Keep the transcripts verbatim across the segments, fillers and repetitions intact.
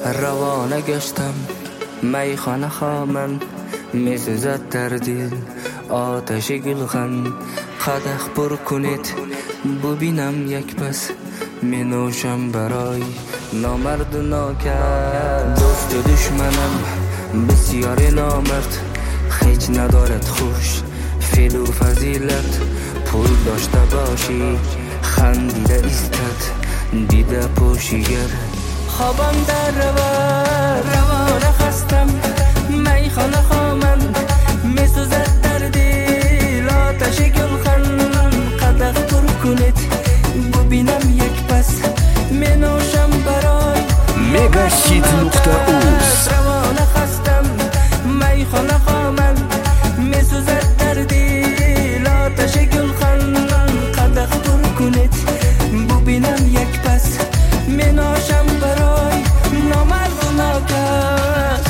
روانه گشتم میخانه خامن، میسوزد در دل آتش گلخن. قدح پر کنید ببینم یک پس، می نوشم برای نامرد و ناکر. دوست و دشمنم بسیار نامرد، هیچ ندارد خوش فعل و فضیلت. پول داشته باشی خندیده ایستد، دیده پوشیگر خوابم در رود. روانه خستم میخانه خامن، میسوزد در دل آتش گلخن. قدح پر کنید ببینم یک پس، می نوشم برای مگاهیت نقطه اوز. روانه خستم میخانه خامن، میسوزد در دل آتش گلخن. قدح پر کنید ببینم یک پس، می نوشم برای نامرد و ناکس.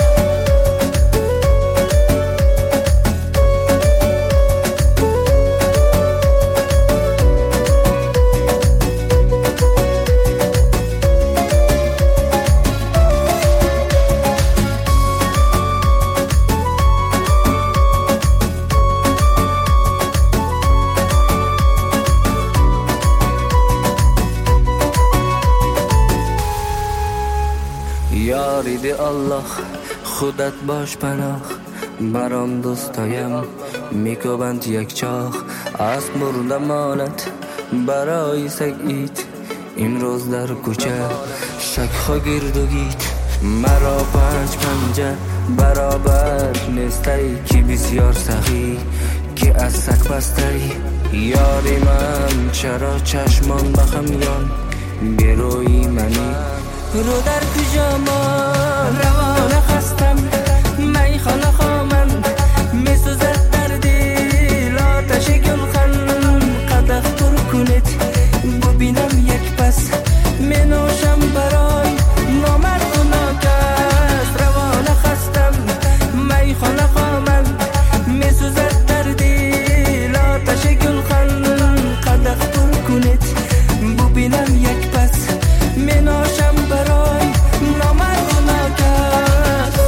یارید الله خودت باش پناه، برام دوستایم میکوبند یک چاخ. از مرده ماند برای سگید، امروز در کوچه شک خو گرد و گید. مرا پنج پنجه برابر نیستی که بسیار سخی که از سک بستری. یاری من چرا چشمان بخمیان بیروی منی رو در پیژامان. روانه خستم میخانه خامن، میسوزد در دل آتش گلخن. قدح پر کنید ببینم یک پس، می نوشم برای نامرد و ناکس. روانه خستم میخانه خامن، میسوزد در دل آتش گلخن. قدح پر کنید ببینم یک پس، می نوشم برای نامرد و ناکس.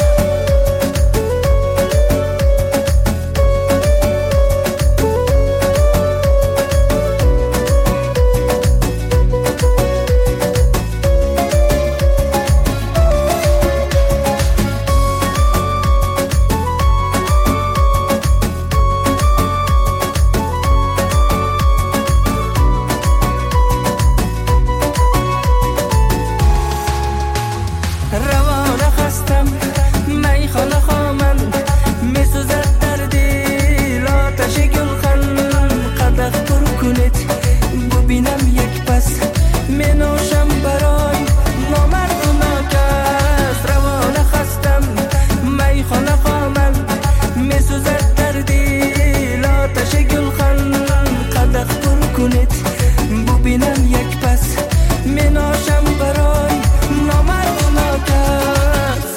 روانه خستم میخانه خامن، میسوزد در دل آتش گلخن. قدح پر کنید ببینم یک پس، می نوشم برای نامرد و ناکس. روانه خستم میخانه خامن، میسوزد در دل آتش گلخن. قدح پر کنید ببینم یک پس، می نوشم برای نامرد و ناکس.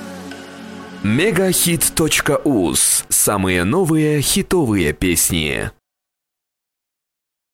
мегахит точка уз. Самые новые хитовые песни.